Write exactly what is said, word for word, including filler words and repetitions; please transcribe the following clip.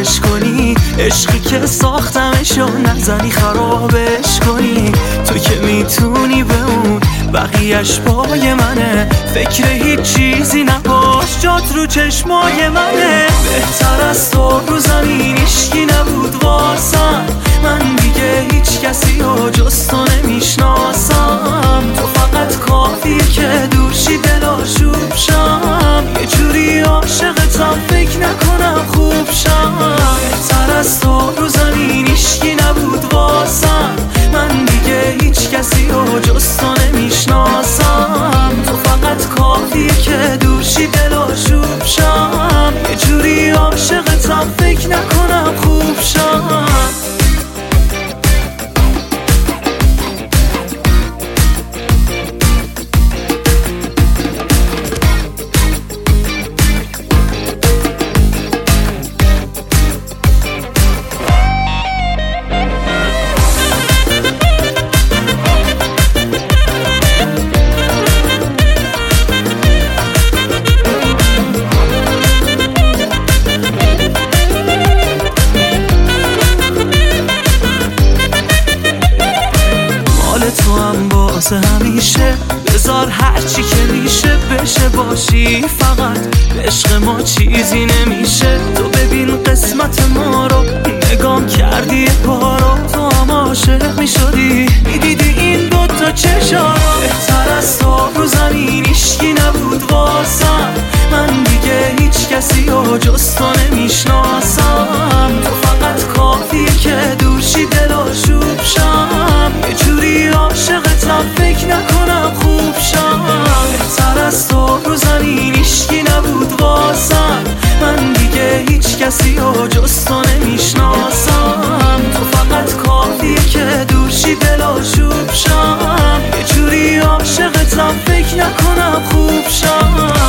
خرابش کنی، عشقی که ساختمشو نزنی خرابش کنی. تو که میتونی به اون بقیهش پای منه، فکر هیچ چیزی نباش جات رو چشمای منه. بهتر از تو رو زمین هیچکی نبود واسم، من دیگه هیچ کسی رو جز تو نمیشناسم. تو فقط کافی که دورشی دلاشوب شم، یه جوری عاشقتم فکر نکنم خوب شم. بهتر از تو رو زمین هیچکی نبود واسم، من دیگه هیچ کسی رو جز تو نمیشناسم. تو فقط کافی که دورشی دلاشوب شم، یه جوری عاشقتم فکر نکنم خوب شم. تو هم واسه همیشه بذار هرچی که میشه بشه باشی. فقط به عشق ما چیزی نمیشه. تو ببین قسمت ما رو نگام کردی یه پارو، تو هم عاشق میشدی میدیدی این دوتا چشا. بهتر از تو رو زمین هیچکی نبود واسم، من دیگه هیچ کسی رو جز تو نمیشناسم. تو فقط کافی که دورشی دلاشوب شم، یه جوری عاشقتم فکر نکنم خوب شم. بهتر از تو رو زمین هیچکی نبود واسم، من دیگه هیچ کسی رو جز تو نمیشناسم. تو فقط کافی که دورشی دلاشوب شم، یه جوری عاشقتم فکر نکنم خوب شم.